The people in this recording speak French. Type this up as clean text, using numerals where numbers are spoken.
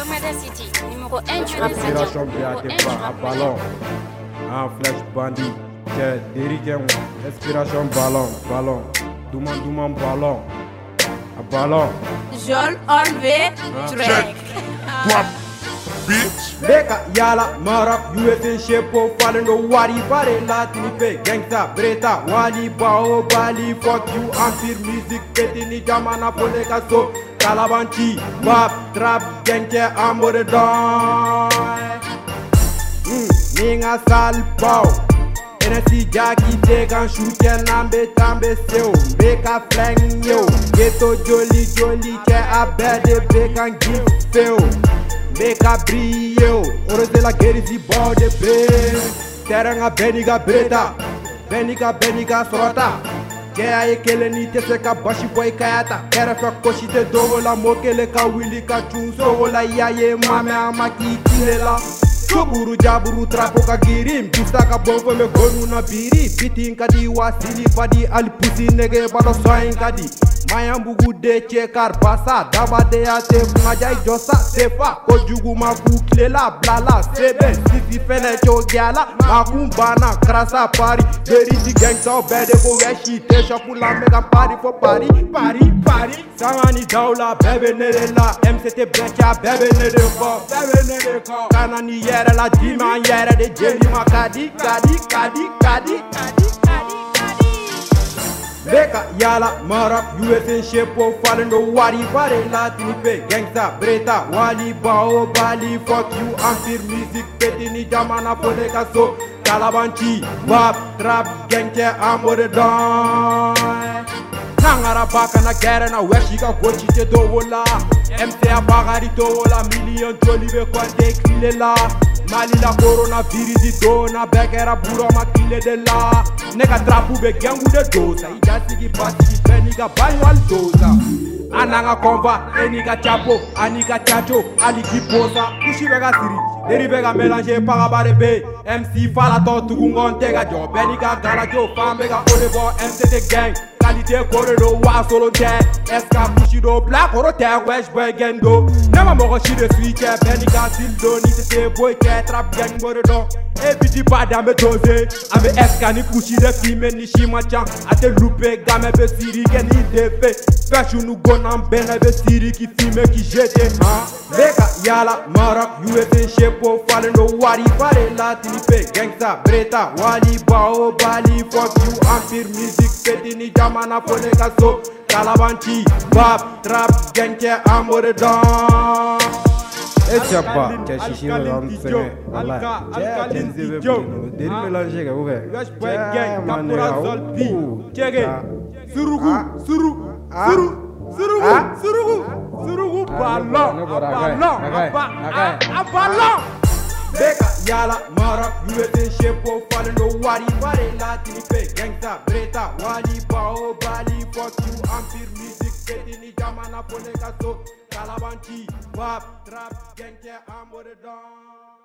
Olmeda City, numéro 1 du Inspiration à ballon. Un flash bandit. Inspiration ballon. Douman ballon. À ballon. Jol enlevé track. Guap, bitch. Beka yala marak USA shepo falendo wari bare latini pe gangsta breta wali bao bali fuck you empire music petini jamana poleka so kalabanchi bap trap gangte amore don ninga sal bao NSC Jackie Degan shooter nambe tambe seo beka flang yo ghetto jolly ke abede beka give feo beka brio orose la gerizi bode be teranga beniga breta beniga sorota ke ay kele ni tese ka bashi boy kayata kera fa koshite dogo la mokele ka wili ka chunso la yaye mame amaki kilela Choburu jaburu trapo ka girim Pista ka bonfo me gonu na biri Bitin kadi wasili padi Alipusi nege balo soin kadi Mayambugu de chekar basa Daba de ate ngajai josa Sefa kojugu maku klela blala Sebe sisi fene chogyala Makumbana krasa pari Derisi gangsta bede ko weshi Tesha pula mega pari for pari Sangani daula bebe nerela MCT becha bebe nereko Kanani yere la dima yere de jeli makadi kadi Beka yala marak USA shepo falendo wari bare latini pe gangsta breta wali bao bali fuck you empire music petini jamana poleka so kalabanchi bap trap gangte amore don Nangara baka na gere na weshika gochi te dowola MCA bagari dowola million joli be kwante kile la Mali la coronavirus dona bekera buro makile de la Nega trapu be gengu de dosa Ijasigi basigi beniga banwal dosa Ananga komba, eniga chapo, aniga chacho, aliki posa Kushi bega siri, deri bega melange parabare be MC fala to tukungon tega jo Beniga garajo, fan bega olebo MCT gang Qualité corridor wa solo te Eska kushido black oro te wesh boy gendo Nema moko shide switche Beniga sildo ni te se boy ke trap gang borido Ebiti bada me doze Ame eska ni kushide fime ni shima chan Ate lupe game be siri ke ni defe Fashion nu gonan bena be siri ki fime ki jete Beka yala marak USA shepo falendo wari bare latini pe gangsta breta wali bao bali fuck you empire music petini jamana poleka so kalabanchi bap trap gangte amore don Echapa chishi ram sene wala alkalinzi jo deri mélanger ga ouvert wesh boy gang kapura zolpi chege surugu ballon Beka yala marak USA shepo falendo wari bare latini pe gangsta breta wali bao bali fuck you empire music petini jamana poleka so kalabanchi bap trap gangte amore don